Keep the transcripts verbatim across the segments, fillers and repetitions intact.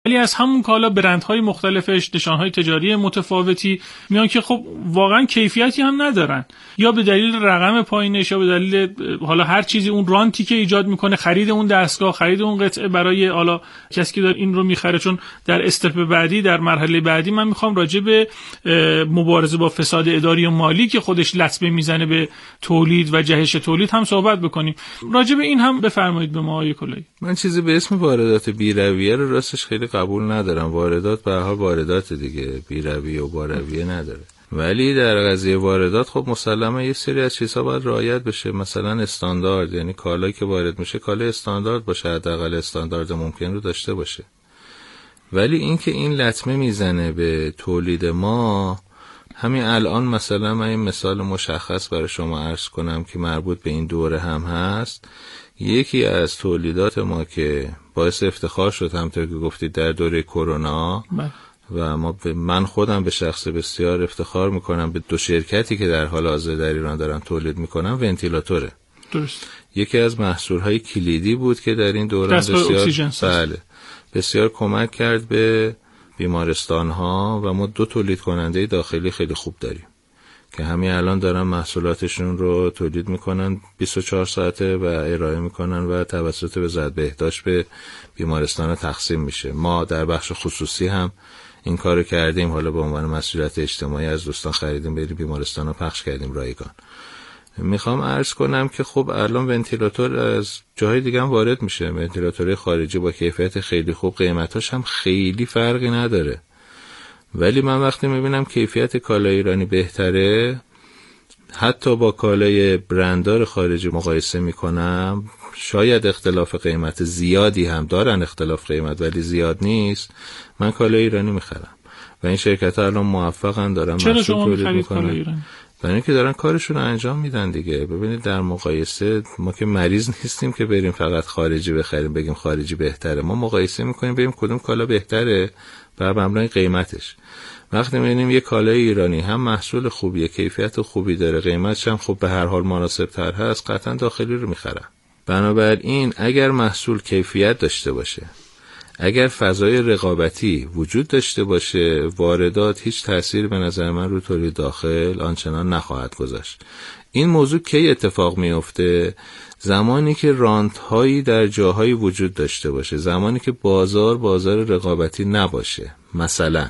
ولی از همون کالا برندهای مختلفش، نشانهای تجاری متفاوتی میان که خب واقعا کیفیتی هم ندارن، یا به دلیل رقم پایینش یا به دلیل حالا هر چیزی، اون رانتی که ایجاد میکنه، خرید اون دستگاه، خرید اون قطعه برای حالا کسی که داره این رو میخره. چون در استپ بعدی، در مرحله بعدی من میخوام راجع به مبارزه با فساد اداری و مالی که خودش لطمه میزنه به تولید و جهش تولید هم صحبت بکنیم. راجع به این هم بفرمایید به ما آقای کلایی. من چیزی به اسم واردات بی‌رویه رو راستش خیلی قبول ندارم. واردات به هر حال واردات دیگه، بی‌رویه و بارویه نداره. ولی در قضیه واردات خب مسلماً یه سری از چیزها باید رعایت بشه، مثلا استاندارد، یعنی کالایی که وارد میشه کالای استاندارد باشه، حداقل استاندارد ممکن رو داشته باشه. ولی اینکه این لطمه میزنه به تولید ما، همین الان مثلا من این مثال مشخص برای شما عرض کنم که مربوط به این دوره هم هست. یکی از تولیدات ما که باعث افتخار شد همونطور که گفتید در دوره کرونا، و ما ب... من خودم به شخص بسیار افتخار میکنم به دو شرکتی که در حال حاضر در ایران دارن تولید میکنن، ونتیلاتوره. درست. یکی از محصولهای کلیدی بود که در این دوران بسیار بله بسیار کمک کرد به بیمارستان‌ها و ما دو تولید کننده داخلی خیلی خوب داریم که همین الان دارن محصولاتشون رو تولید میکنن بیست و چهار ساعته و ارائه میکنن و توسط وزارت بهداشت به بیمارستان تقسیم میشه. ما در بخش خصوصی هم این کارو کردیم، حالا به عنوان مسئولیت اجتماعی از دوستان خریدیم، بریم بیمارستان رو پخش کردیم رایگان. میخوام عرض کنم که خب الان ونتیلاتور از جاهای دیگه هم وارد میشه، ونتیلاتورهای خارجی با کیفیت خیلی خوب، قیمتاش هم خیلی فرقی نداره. ولی من وقتی میبینم کیفیت کالای ایرانی بهتره، حتی با کالای برندار خارجی مقایسه میکنم، شاید اختلاف قیمت زیادی هم دارن، اختلاف قیمت ولی زیاد نیست، من کالای ایرانی میخرم و این شرکت ها الان موفقن دارن محصول تولید میکنن، برای اینکه دارن کارشون رو انجام میدن دیگه. ببینید در مقایسه ما که مریض نیستیم که بریم فقط خارجی بخریم بگیم خارجی بهتره، ما مقایسه میکنیم ببینیم کدوم کالا بهتره بر مبنای قیمتش. وقتی میبینیم یه کالای ایرانی هم محصول خوبیه، کیفیت خوبی داره، قیمتش هم خب به هر حال مناسب تر هست، قطعا داخلی رو میخرم. بنابراین اگر محصول کیفیت داشته باشه، اگر فضای رقابتی وجود داشته باشه، واردات هیچ تأثیر به نظر من رو تولید داخل آنچنان نخواهد گذاشت. این موضوع کی اتفاق میفته؟ زمانی که رانت هایی در جاهایی وجود داشته باشه، زمانی که بازار بازار رقابتی نباشه. مثلا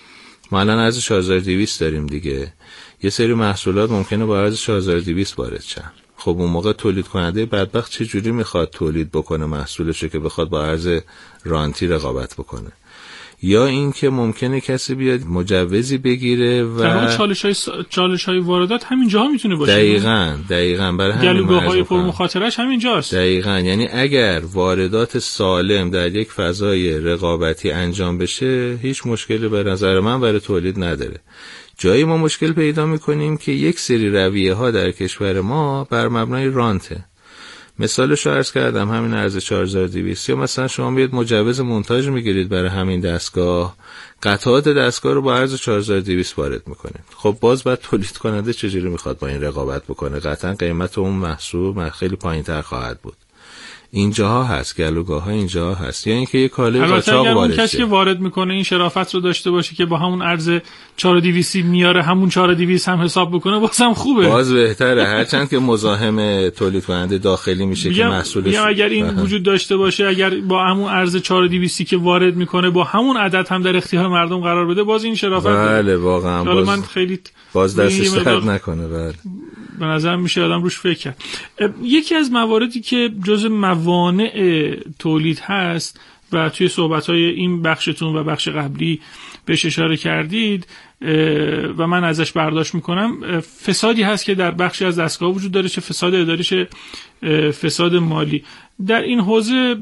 ما الان ارز چهار هزار و دویست داریم دیگه، یه سری محصولات ممکنه با ارز چهار هزار و دویست وارد شن. خب اون موقع تولید کننده بدبخت چه جوری میخواد تولید بکنه محصولشو که بخواد با ارز رانتی رقابت بکنه؟ یا این که ممکنه کسی بیاد مجوزی بگیره و در چالش های چالش های واردات همین جاها میتونه باشه. دقیقاً دقیقاً برای همین گلوگاه‌های پر مخاطرش همین جاست. دقیقاً، یعنی اگر واردات سالم در یک فضای رقابتی انجام بشه، هیچ مشکلی به نظر من برای تولید نداره. جایی ما مشکل پیدا میکنیم که یک سری رویه ها در کشور ما بر مبنای رانته. مثالش رو عرض کردم، همین ارز چهار هزار و دویست، یا مثلا شما میاد مجوز مونتاژ میگیرید برای همین دستگاه، قطعات دستگاه رو با ارز چهار هزار و دویست وارد میکنید. خب باز بعد تولید کننده چجوری میخواد با این رقابت بکنه؟ قطعا قیمت اون محصول خیلی پایینتر خواهد بود. اینجاها هست، گلوگاه‌ها اینجاها هست. یا اینکه یه کالای قاچاق وارد شه. کسی که وارد میکنه این شرافت رو داشته باشه که با همون ارز چهار هزار و دویست میاره، همون چهار هزار و دویست هم حساب بکنه، بازم خوبه، باز بهتره. هرچند که مزاحم تولید کننده داخلی میشه بیام که محصولش بیام اگر این بحن. وجود داشته باشه، اگر با همون ارز چهار هزار و دویست که وارد میکنه با همون عدد هم در اختیار مردم قرار بده، باز این شرافت بله واقعا باز من خیلی باز دستش درد نکنه. بله به نظر میشه آدم روش فکر کرد. یکی از مواردی که جزء موانع تولید هست و توی صحبت‌های این بخشتون و بخش قبلی بهش اشاره کردید و من ازش برداشت میکنم، فسادی هست که در بخشی از دستگاه وجود داره، چه فساد اداری چه فساد مالی. در این حوزه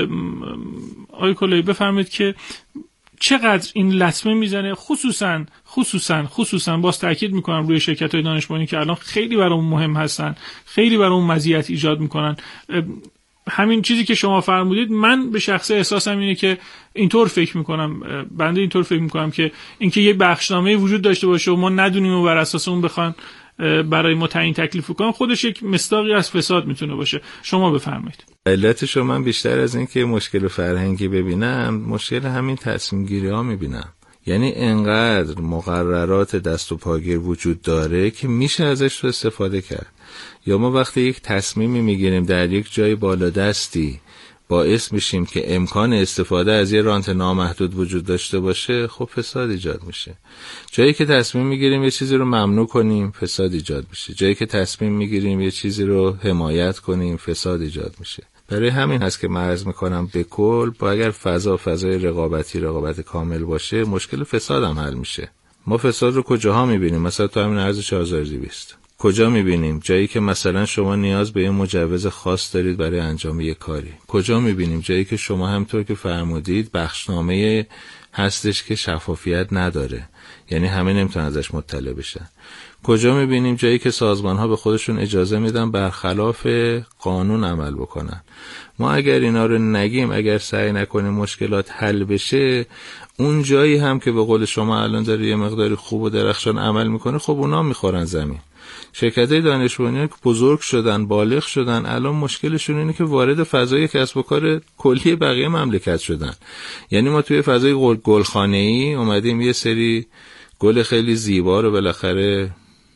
آقای کلایی بفرمایید که چقدر این لطمه میزنه، خصوصا خصوصا خصوصا باز تاکید میکنم روی شرکت‌های دانش بنیانی که الان خیلی برام مهم هستن، خیلی برام مزیت ایجاد میکنن. همین چیزی که شما فرمودید، من به شخص احساسم اینه که اینطور فکر میکنم، بنده اینطور فکر میکنم که اینکه یه بخشنامه وجود داشته باشه و ما ندونیم و بر اساس اون بخوان برای ما تعیین تکلیف کنن خودش یک مصداقی از فساد میتونه باشه. شما بفرمایید. علتش رو من بیشتر از این که مشکل فرهنگی ببینم، مشکل همین تصمیم گیری ها میبینم. یعنی انقدر مقررات دست و پاگیر وجود داره که میشه ازش رو استفاده کرد. یا ما وقتی یک تصمیمی میگیریم در یک جای بالادستی باعث میشیم که امکان استفاده از یه رانت نامحدود وجود داشته باشه، خب فساد ایجاد میشه. جایی که تصمیم میگیریم یه چیزی رو ممنوع کنیم، فساد ایجاد میشه. جایی که تصمیم میگیریم یه چیزی رو حمایت کنیم، فساد ایجاد میشه. برای همین هست که من عرض میکنم به کل با اگر فضا فضای رقابتی رقابت کامل باشه، مشکل فساد هم حل میشه. ما فساد رو کجاها میبینیم؟ مثلا تو همین ارز چهار هزار و دویست کجا میبینیم؟ جایی که مثلا شما نیاز به یه مجوز خاص دارید برای انجام یک کاری. کجا میبینیم؟ جایی که شما همطور که فرمودید بخشنامه هستش که شفافیت نداره، یعنی همه نمیتونن ازش مطلع بشن. کجا میبینیم؟ جایی که سازمان ها به خودشون اجازه میدن برخلاف قانون عمل بکنن. ما اگر اینا رو نگیم، اگر سعی نکنیم مشکلات حل بشه، اون جایی هم که به قول شما الان داره یه مقداری خوب و درخشان عمل میکنه، خب اونا میخورن زمین. شرکت‌های دانش بنیان که بزرگ شدن، بالغ شدن، الان مشکلشون اینه که وارد فضای کسب و کار کلی بقیه مملکت شدن. یعنی ما توی فضای گلخانه‌ای اومدیم یه سری گل خیلی زیبا رو بالاخره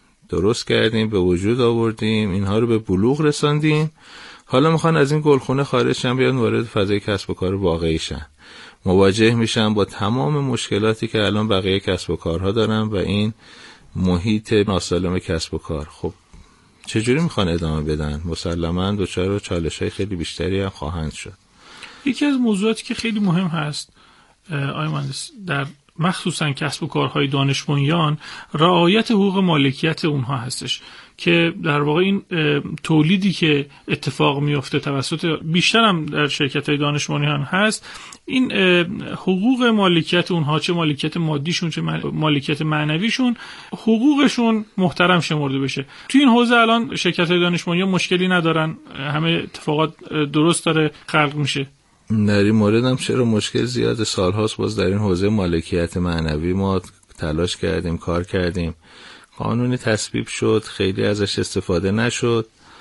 درست کردیم، به وجود آوردیم، اینها رو به بلوغ رساندیم. حالا میخوان از این گلخونه خارج شن، بیان وارد فضای کسب و کار واقعی شن. مواجه میشن با تمام مشکلاتی که الان بقیه کسب و کارها دارن و این محیط ناسالم کسب و کار. خب چجوری میخوان ادامه بدن؟ مسلماً دچار چالش‌های خیلی بیشتری هم خواهند شد. یکی از موضوعاتی که خیلی مهم هست آقای مهندس در مخصوصاً کسب و کارهای دانش بنیان، رعایت حقوق مالکیت اونها هستش که در واقع این تولیدی که اتفاق میفته توسط بیشتر هم در شرکت‌های دانش بنیان هست، این حقوق مالکیت اونها، چه مالکیت مادیشون چه مالکیت معنویشون، حقوقشون محترم شمرده بشه. تو این حوزه الان شرکت‌های دانش بنیان مشکلی ندارن، همه اتفاقات درست داره خلق میشه. در این مورد هم چرا مشکل زیاد، سالهاست باز در این حوزه مالکیت معنوی ما تلاش کردیم، کار کردیم، قانونی تصویب شد، خیلی ازش استفاده نشد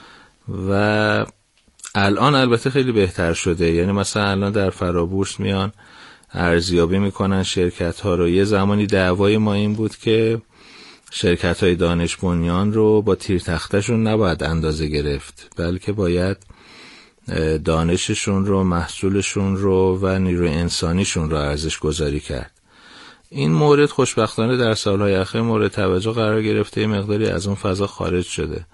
و الان البته خیلی بهتر شده. یعنی مثلا الان در فرابورس میان ارزیابی میکنن شرکت ها رو. یه زمانی دعوای ما این بود که شرکت های دانش بنیان رو با تیر تختشون نباید اندازه گرفت، بلکه باید دانششون رو، محصولشون رو و نیروی انسانیشون رو ارزش گذاری کرد. این مورد خوشبختانه در سالهای اخیر مورد توجه قرار گرفته، یه مقداری از اون فضا خارج شده،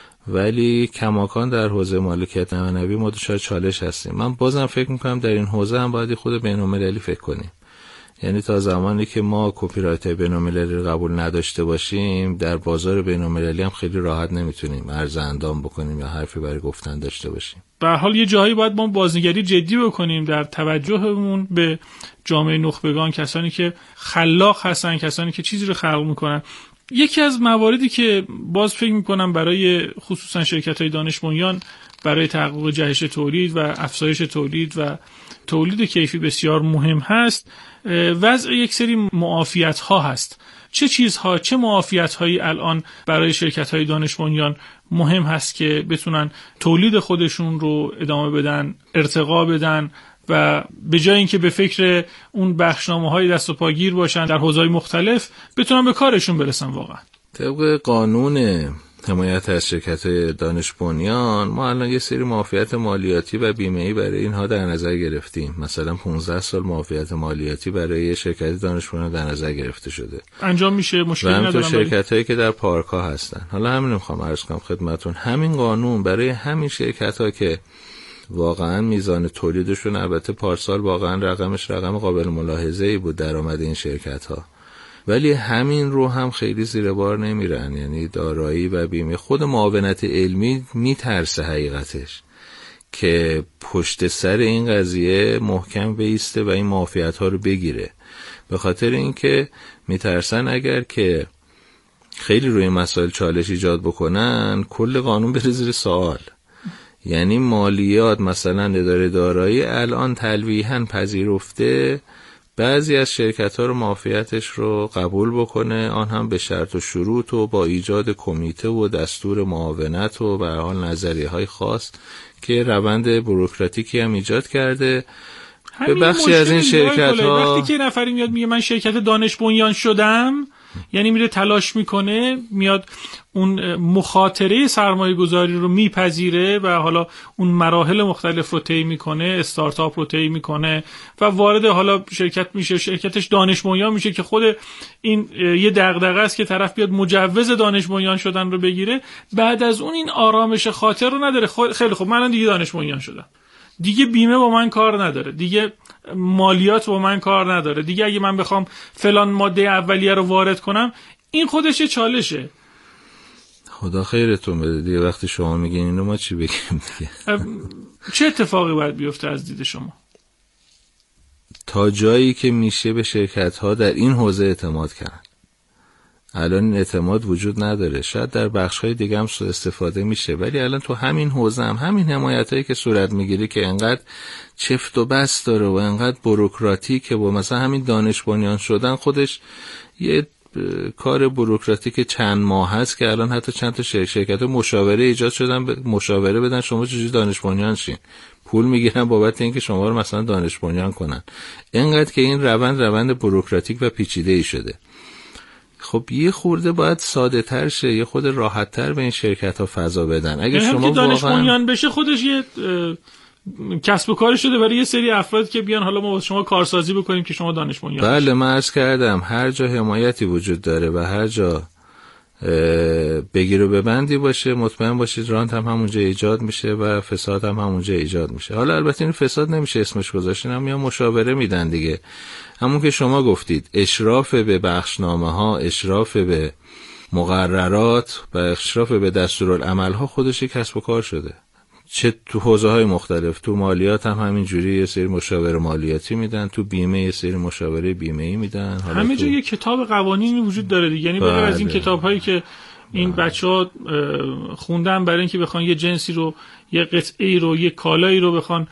ولی کماکان در حوزه مالکیت معنوی ما دچار چالش هستیم. من بازم فکر میکنم در این حوزه هم باید خود بین‌المللی فکر کنیم. یعنی تا زمانی که ما کپی رایت بین‌المللی رو قبول نداشته باشیم، در بازار بین‌المللی هم خیلی راحت نمیتونیم عرض اندام بکنیم یا حرفی برای گفتن داشته باشیم. به هر حال یه جایی باید ما بازنگری جدی بکنیم در توجهمون به جامعه نخبگان، کسانی که خلاق هستن، کسانی که چیزی رو خلق میکنن. یکی از مواردی که باز فکر میکنم برای خصوصا شرکت‌های دانش بنیان برای تحقق جهش تولید و افزایش تولید و تولید کیفی بسیار مهم هست، وضع یک سری معافیت‌ها هست. چه چیزها، چه معافیت‌هایی الان برای شرکت‌های دانش بنیان مهم هست که بتونن تولید خودشون رو ادامه بدن، ارتقا بدن و به جای اینکه به فکر اون بخشنامه‌های دست و پاگیر باشن در حوزه‌های مختلف، بتونن به کارشون برسن واقعا؟ طبق قانون حمایت از شرکت‌های دانش بنیان ما الان یه سری معافیت مالیاتی و بیمه‌ای برای اینها در نظر گرفتیم. مثلا پانزده سال معافیت مالیاتی برای شرکت دانش بنیان در نظر گرفته شده. انجام میشه، مشکلی ندارم. و شرکت‌هایی که در پارک‌ها هستن. حالا همین می‌خوام عرض کنم خدمتتون، همین قانون برای همین شرکت‌ها که واقعا میزان تولیدشون، البته پارسال واقعا رقمش رقم قابل ملاحظه‌ای بود درآمد این شرکت‌ها، ولی همین رو هم خیلی زیر بار نمیرن. یعنی دارایی و بیمه، خود معاونت علمی میترسه حقیقتش که پشت سر این قضیه محکم بایسته و این معافیت‌ها رو بگیره، به خاطر اینکه میترسن اگر که خیلی روی مسائل چالش ایجاد بکنن کل قانون بره زیر سوال. یعنی مالیات مثلا اداره دارایی الان تلویحاً پذیرفته بعضی از شرکت ها رو معافیتش رو قبول بکنه، آن هم به شرط و شروط و با ایجاد کمیته و دستور معاونت و به هر حال نظریه های خاص که روند بوروکراتیکی هم ایجاد کرده. به بخشی از این شرکت ها وقتی که نفری میاد میگه من شرکت دانش بنیان شدم، یعنی میره تلاش میکنه، میاد اون مخاطره سرمایه گذاری رو میپذیره و حالا اون مراحل مختلف رو طی میکنه، استارتاپ رو طی میکنه و وارد حالا شرکت میشه، شرکتش دانش بنیان میشه که خود این یه دغدغه است که طرف بیاد مجوز دانش بنیان شدن رو بگیره. بعد از اون این آرامش خاطر رو نداره. خیلی خب من دیگه دانش بنیان شدم، دیگه بیمه با من کار نداره، دیگه مالیات با من کار نداره، دیگه اگه من بخوام فلان ماده اولیه رو وارد کنم، این خودش یه چالشه. خدا خیرتون بده دیگه. وقتی شما میگین اینو ما چی بگیم دیگه؟ چه اتفاقی باید بیفته از دید شما تا جایی که میشه به شرکت ها در این حوزه اعتماد کردن؟ الان این اعتماد وجود نداره. شاید در بخش‌های دیگه هم سوء استفاده میشه، ولی الان تو همین حوزه هم همین حمایتایی که صورت میگیره که انقدر چفت و بست داره و انقدر بوروکراتیکه و مثلا همین دانش بنیان شدن خودش یه کار بوروکراتیک چند ماه هست که الان حتی چند تا شرکت مشاوره ایجاد شدن، مشاوره بدن شما چجوری دانش بنیان شین، پول میگیرن بابت اینکه شما رو مثلا دانش بنیان کنن. اینقدر که این روند روند بوروکراتیک و پیچیده ای شده. خب یه خورده باید ساده تر شه، یه خود راحت تر به این شرکت ها فضا بدن. اگه شما که دانش بنیان بشه خودش یه کسب و کاری شده برای یه سری افراد که بیان حالا ما با شما کارسازی بکنیم که شما دانش بنیان. بله من عرض کردم هر جا حمایتی وجود داره و هر جا بگیر و ببندی باشه، مطمئن باشید رانت هم همونجا ایجاد میشه و فساد هم همونجا ایجاد میشه. حالا البته این فساد نمیشه اسمش گذاشتن، هم یا مشاوره میدن دیگه، همون که شما گفتید، اشراف به بخشنامه ها، اشراف به مقررات و اشراف به دستورالعمل ها خودش یک کسب و کار شده. چه تو حوزه های مختلف، تو مالیات هم همین جوری یه سری مشاوره مالیاتی میدن، تو بیمه یه سری مشاوره بیمه‌ای میدن. همه جا تو... یه کتاب قوانینی وجود داره دیگه، یعنی بغیر از این کتاب‌هایی که این بچه‌ها خوندن برای اینکه بخوان یه جنسی رو، یه قطعه‌ای رو، یه کالایی رو بخوان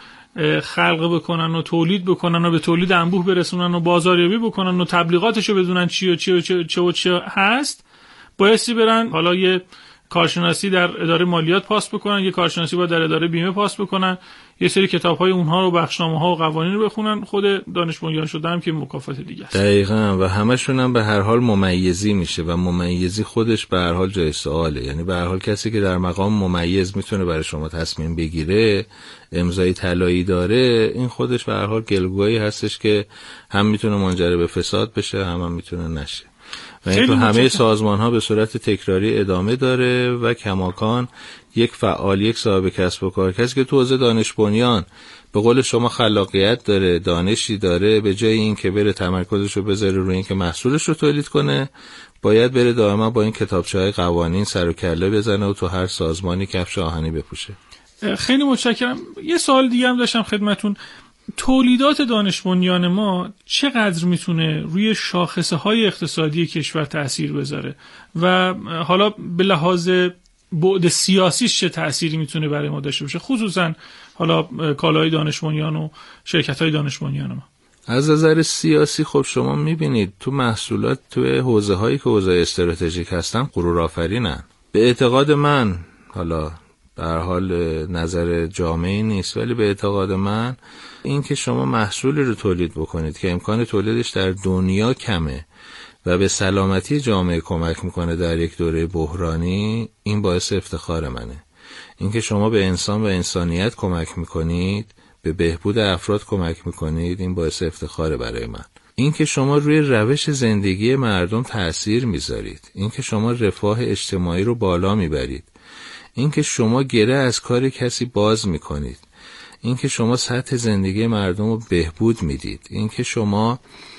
خلق بکنن و تولید بکنن و به تولید انبوه برسونن و بازاریابی بکنن و تبلیغاتشو بدونن چی و چی و چی و چی, و چی هست، بایستی برن حالا یه کارشناسی در اداره مالیات پاس بکنن، یه کارشناسی باید در اداره بیمه پاس بکنن، یه سری کتاب‌های اونها رو، بخشنامه‌ها و قوانین رو بخونن. خود دانش بنیان شدن که مکافات دیگه است. دقیقاً. و همشون هم به هر حال ممیزی میشه و ممیزی خودش به هر حال جای سواله. یعنی به هر حال کسی که در مقام ممیز میتونه برای شما تصمیم بگیره، امضای طلایی داره، این خودش به هر حال گلگویی هستش که هم میتونه منجر به فساد بشه، هم هم میتونه نشه. و این تو همه سازمان ها به صورت تکراری ادامه داره و کماکان یک فعال، یک صاحب کسب و کار، کسی که تو حوزه دانش بنیان به قول شما خلاقیت داره، دانشی داره، به جای این که بره تمرکزش رو بذاره روی این که محصولش رو تولید کنه، باید بره دائما با این کتابچه‌های قوانین سر و کله بزنه و تو هر سازمانی کفش آهنی بپوشه. خیلی متشکرم. یه سوال دیگه هم داشتم خدمتون. تولیدات دانش بنیان ما چقدر میتونه روی شاخصه های اقتصادی کشور تأثیر بذاره و حالا به لحاظ بعد سیاسیش چه تأثیری میتونه برای ما داشته باشه، خصوصا حالا کالای دانش بنیان و شرکت های دانش بنیان ما؟ از نظر سیاسی خب شما میبینید تو محصولات تو حوزه هایی که حوزه استراتژیک هستن غرورآفرینن. به اعتقاد من، حالا به هر حال نظر جامعی نیست، ولی به اعتقاد من این که شما محصولی رو تولید بکنید که امکان تولیدش در دنیا کمه و به سلامتی جامعه کمک میکنه در یک دوره بحرانی، این باعث افتخار منه. این که شما به انسان و انسانیت کمک میکنید، به بهبود افراد کمک میکنید، این باعث افتخار برای من. این که شما روی روش زندگی مردم تأثیر میذارید، این که شما رفاه اجتماعی رو بالا میبرید، این که شما گره از کار کسی باز میکنید، این که شما سطح زندگی مردم رو بهبود میدید، این که شما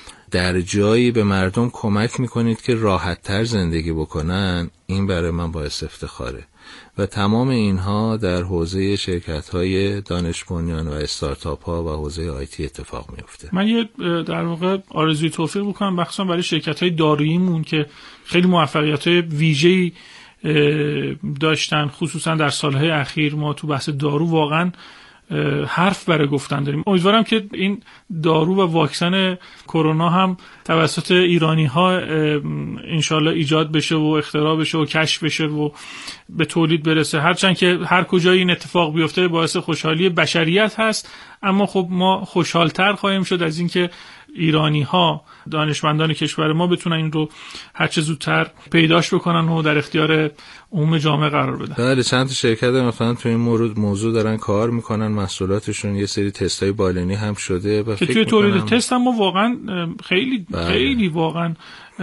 در جایی به مردم کمک میکنید که راحت تر زندگی بکنن، این برای من باعث افتخاره. و تمام اینها در حوزه شرکت‌های دانش بنیان و استارتاپ ها و حوزه آیتی اتفاق میفته. من یه در واقع آرزوی توفیق بکنم مخصوصا برای شرکت‌های داروییمون که خیلی موفقیت‌های ویژه‌ای داشتن، خصوصا در سالهای اخیر. ما تو بحث دارو واقعا حرف برای گفتن داریم. امیدوارم که این دارو و واکسن کرونا هم توسط ایرانی ها انشالله ایجاد بشه و اختراع بشه و کشف بشه و به تولید برسه. هرچند که هر کجای این اتفاق بیفته باعث خوشحالی بشریت هست، اما خب ما خوشحالتر خواهیم شد از اینکه ایرانی ها، دانشمندان کشور ما بتونن این رو هر چه زودتر پیداش بکنن و در اختیار عموم جامعه قرار بدن. بله، چند تا شرکت مثلا تو این مورد موضوع دارن کار میکنن، محصولاتشون یه سری تستای بالینی هم شده و که توی تولید تست هم ما واقعا خیلی بله. خیلی واقعا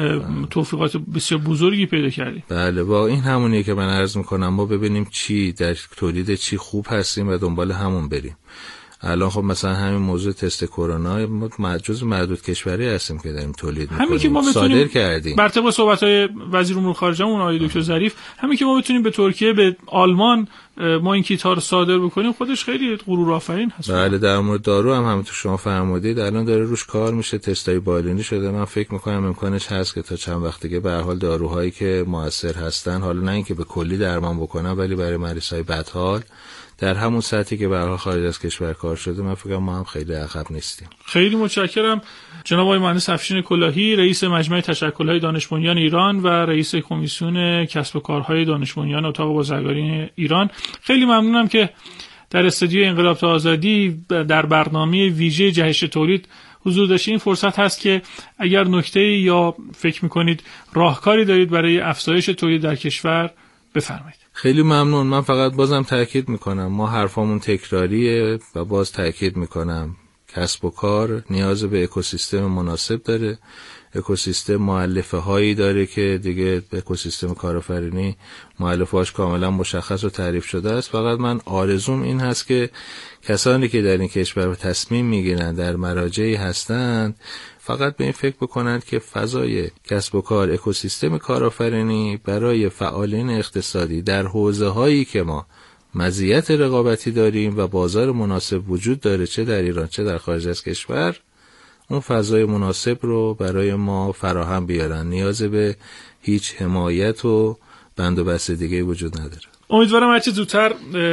توفیقات بسیار بزرگی پیدا کردیم. بله، با این همونیه که من عرض میکنم ما ببینیم چی در تولید چی خوب هستیم و دنبال همون بریم. الان خب مثلا همین موضوع تست کرونا ما جزو معدود کشوری هستیم که داریم تولید می‌کنیم، همین که ما بتونیم کردیم. بر طبق صحبت‌های وزیر امور خارجه اون آقای دکتر ظریف، همین که ما بتونیم به ترکیه، به آلمان ما این کیت‌ها رو صادر بکنیم خودش خیلی غرورآفرین هست. بله، در مورد دارو هم همونطور شما فرمودید الان داره روش کار میشه، تستای بالینی شده. من فکر می‌کنم امکانش هست که تا چند وقت دیگه به هر حال داروهایی که موثر هستن، حالا نه اینکه به کلی درمان بکنن ولی برای مریضای بدحال در همون سطحی که برای خارج از کشور کار شده، من فکر کنم ما هم خیلی عقب نیستیم. خیلی متشکرم جناب آقای مهندس افشین کلاهی، رئیس مجمع تشکل‌های دانش بنیان ایران و رئیس کمیسیون کسب و کارهای دانش بنیان اتاق بازرگانی ایران. خیلی ممنونم که در استودیوی انقلاب تا آزادی در برنامه ویژه جهش تولید حضور داشتید. این فرصت هست که اگر نکته‌ای یا فکر می‌کنید راهکاری دارید برای افزایش تولید در کشور بفرمایید. خیلی ممنون. من فقط بازم تاکید میکنم ما حرفامون تکراریه و باز تاکید میکنم کسب و کار نیاز به اکوسیستم مناسب داره. اکوسیستم مؤلفه هایی داره که دیگه اکوسیستم کارآفرینی مؤلفه‌هاش کاملا مشخص و تعریف شده است. فقط من آرزوم این هست که کسانی که در این کشور تصمیم میگیرن در مراجعی هستند فقط به این فکر بکنند که فضای کسب و کار، اکوسیستم کارآفرینی برای فعالین اقتصادی در حوزه‌هایی که ما مزیت رقابتی داریم و بازار مناسب وجود داره، چه در ایران چه در خارج از کشور، اون فضای مناسب رو برای ما فراهم بیارن. نیاز به هیچ حمایت و بند و بست دیگه وجود نداره. امیدوارم هرچه زودتر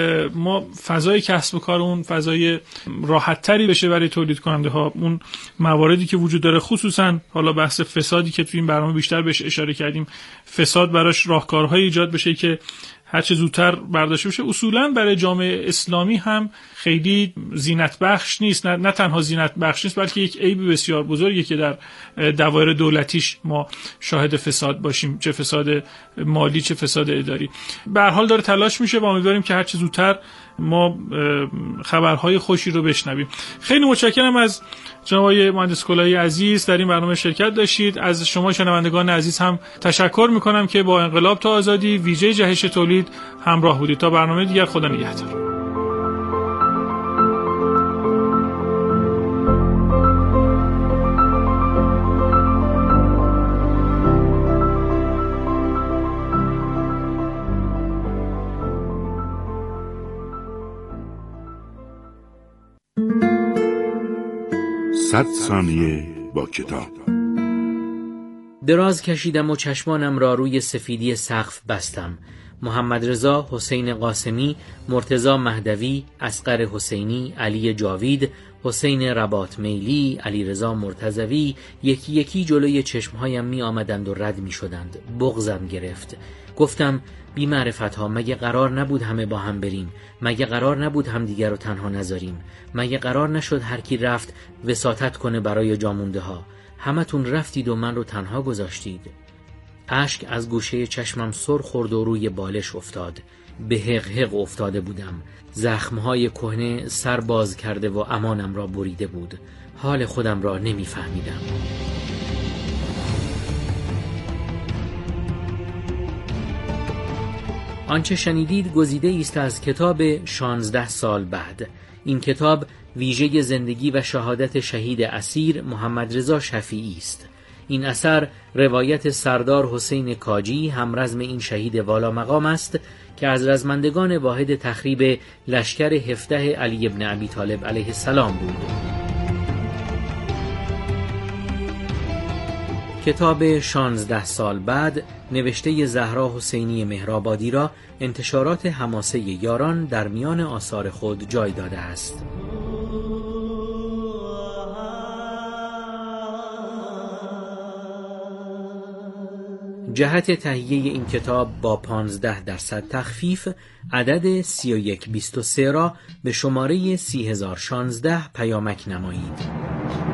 ما فضای کسب و کار اون فضای راحت تری بشه برای تولید کننده ها. اون مواردی که وجود داره، خصوصا حالا بحث فسادی که توی این برنامه بیشتر بهش اشاره کردیم، فساد براش راهکارهای ایجاد بشه که هرچه زودتر برداشته بشه. اصولا برای جامعه اسلامی هم خیلی زینت بخش نیست، نه, نه تنها زینت بخش نیست بلکه یک عیب بسیار بزرگی که در دوایر دولتیش ما شاهد فساد باشیم، چه فساد مالی چه فساد اداری. به هر حال داره تلاش میشه و امیدواریم که هرچه زودتر ما خبرهای خوشی رو بشنویم. خیلی متشکرم از جناب آقای مهندس کلاهی عزیز در این برنامه شرکت داشتید. از شما شنوندگان عزیز هم تشکر میکنم که با انقلاب تا آزادی ویژه جهش تولید همراه بودید. تا برنامه دیگر، خدا نگهدار. صد ثانیه با کتاب. دراز کشیدم و چشمانم را روی سفیدی سقف بستم. محمد رضا، حسین قاسمی، مرتضی مهدوی، اصغر حسینی، علی جاوید، حسین رباط میلی، علی رضا مرتضوی یکی یکی جلوی چشمهایم می آمدند و رد می شدند. بغضم گرفت. گفتم بی معرفت ها، مگه قرار نبود همه با هم بریم؟ مگه قرار نبود هم دیگر رو تنها نذاریم؟ مگه قرار نشد هر کی رفت وساطت کنه برای جامونده ها؟ همتون رفتید و من رو تنها گذاشتید. اشک از گوشه چشمم سر خورد و روی بالش افتاد. به حق حق افتاده بودم. زخمهای کهنه سر باز کرده و امانم را بریده بود. حال خودم را نمیفهمیدم. آنچه شنیدید گزیده است از کتاب شانزده سال بعد. این کتاب ویژه زندگی و شهادت شهید اسیر محمد رضا شفیعی است. این اثر روایت سردار حسین کاجی همرزم این شهید والا مقام است که از رزمندگان واحد تخریب لشکر هفده علی ابن ابی طالب علیه السلام بود. کتاب شانزده سال بعد نوشته زهرا حسینی مهرآبادی را انتشارات حماسه یاران در میان آثار خود جای داده است. جهت تهیه این کتاب با پانزده درصد تخفیف عدد سی و یک بیست و سه را به شماره سی هزار و شانزده پیامک نمایید.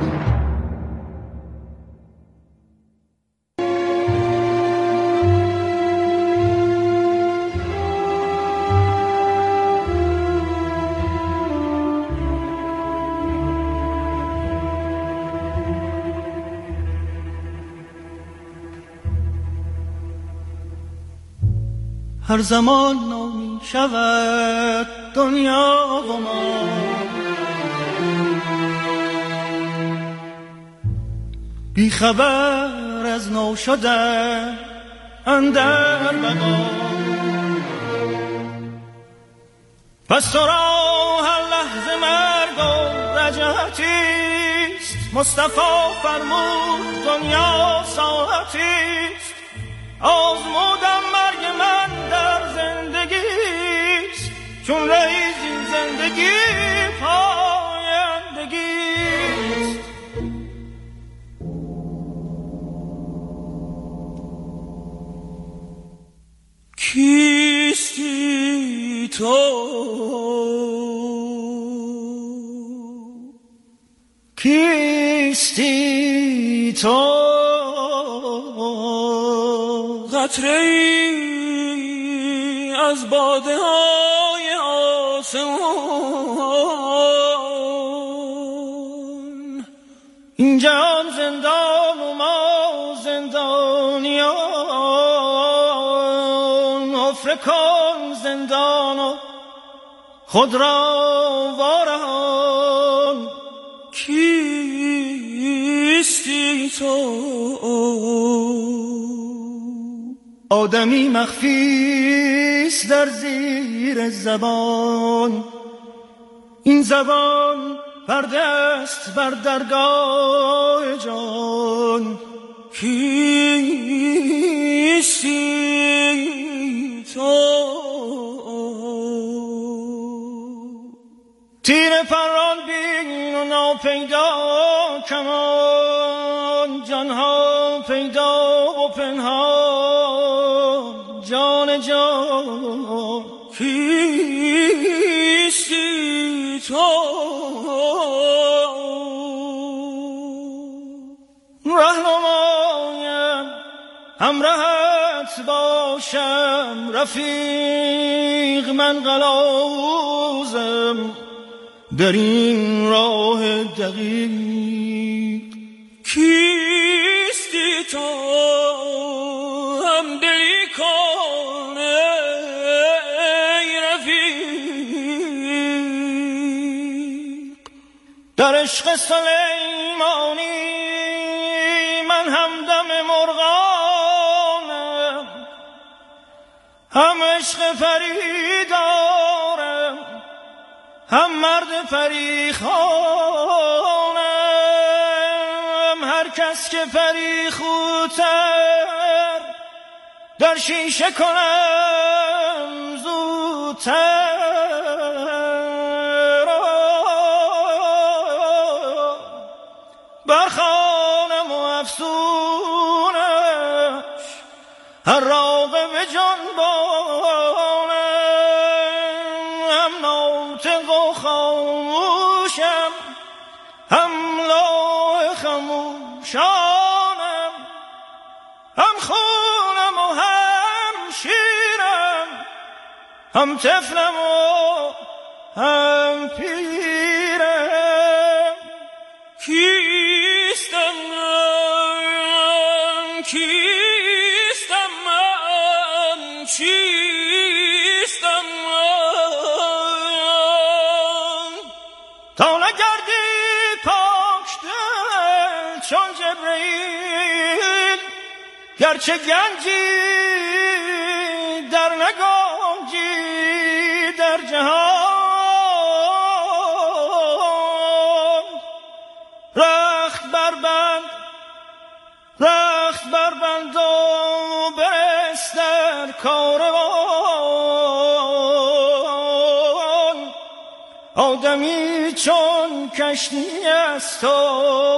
هر زمان نامی شود دنیا و ما، بی خبر از نو شدن اندر بقا. پس تو را هر لحظه مرگ و رجعتیست، مصطفی فرمود دنیا ساعتیست. آزمودم مرگ من در زندگیست، چون رئیس این زندگی پایندگیست. کیستی تو، کیستی تو، قطره‌ای از باده های آسمان. این جهان زندان و ما زندانیان، حفره کن زندان و خود را وارهان. کیستی تو، آدمی مخفیست در زیر زبان. این زبان پرده است بر درگاه جان. کیستی تو، تیر پران بین و ناپیدا کمان. جانها پیدا و پنهان، جان جان. کیستی تو، رهنمایم همراهت باشم. رفیق من قلاوزم در این راه دقیق. کیستی تو، هم دلی کن ای رفیق. در عشق سلیمانی من همدم مرغانم، هم عشق پری دارم، هم مرد پری خوانم. هر کس که پری خوتر در شیشه کنم زودتر. برخانم و افسونش هر راغب جانبانم. هم ناطق و خاموشم، هم لوح خموشانم. هم خونم و هم شیرم، هم طفلم و هم پیرم. کیستم من، کیستم من، چیستم من. تا نگردی پاک دل چون جبرئیل، گرچه گنجی در نگنجی در جهان. رخت بربند، رخت کاروان آدمی چون کشتی است و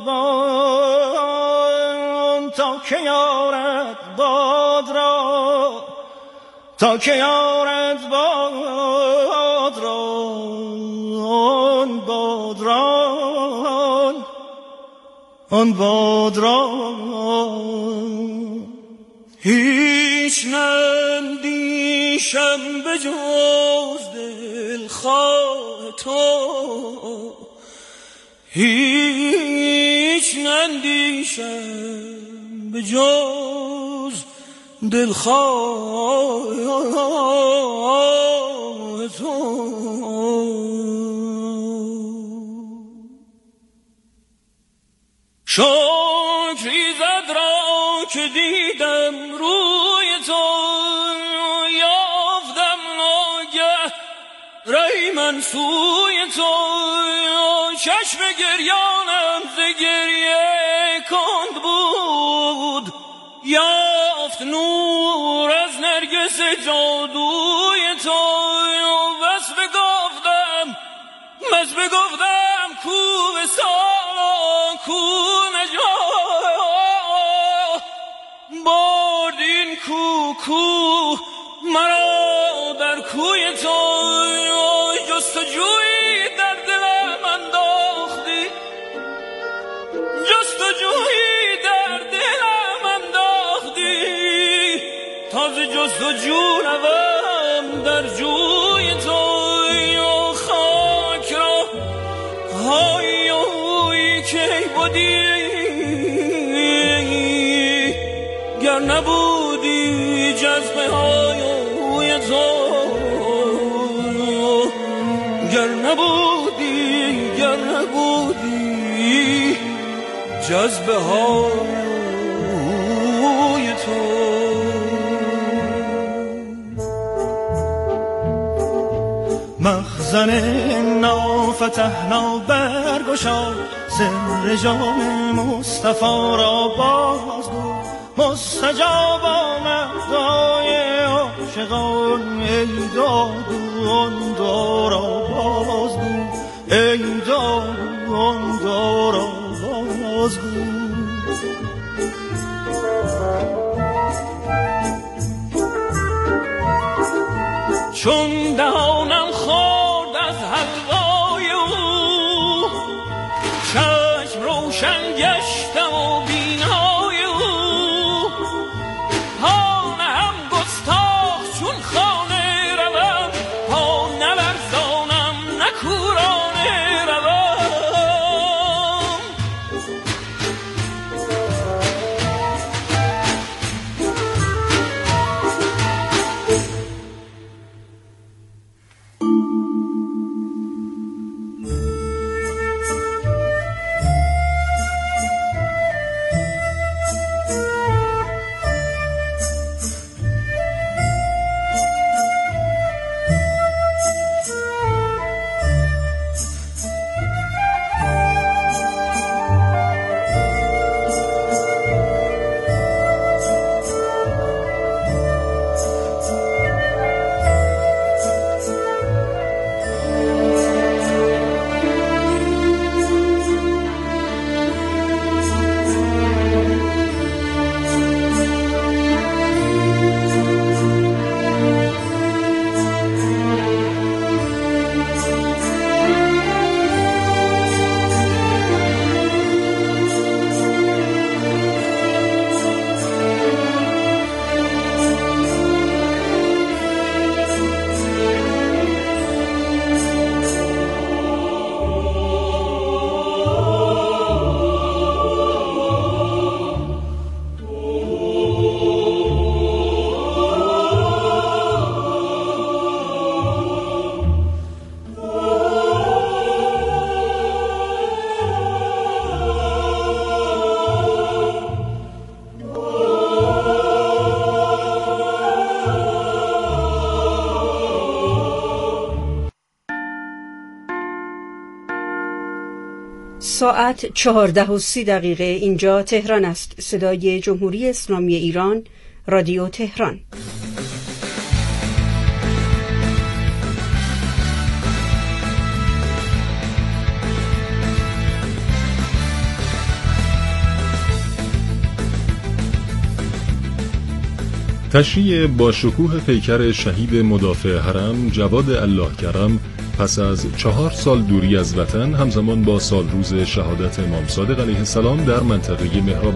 بادبان تا که یارد باد را تا که یارد باد را آن باد را آن باد را هیچ نندیشم به جز دلخواه تو هیچ نندیشم به جز دلخواه تو شکری زد را که دیدم روی تو یافتم ناگه رای من سوی تو چشم گریانم ز گریه کند بود یافت نور از نرگس جادوی تو بس بگفتم بس بگفتم کو وصال کو نجات برد این کو کو مرا در کوی تو جستجویی در دلم انداختی جستجویی در دلم انداختی تازه جستجو روم در جوی تو خاک را های هوی که بودی گر نبودی جذبه های هوی تو گر نبودی گر نبودی جذبه های تو مخزن نافتحنا برگشا سر جام مصطفی را بازگو مستجاب آمد دعای عاشقان ای دادون دارا بازگو ای دادون دارا بازگو چون دهانم خورد از حلوای او چشم روشن گشتم و بینای او پا نهم گستاخ چون خانه روم پا نلرزانم نکورانه روم ساعت چهارده و سی دقیقه اینجا تهران است. صدای جمهوری اسلامی ایران، رادیو تهران. تشییع با شکوه پیکر شهید مدافع حرم جواد الله کرم پس از چهار سال دوری از وطن همزمان با سالروز شهادت امام صادق علیه السلام در منطقه مهراب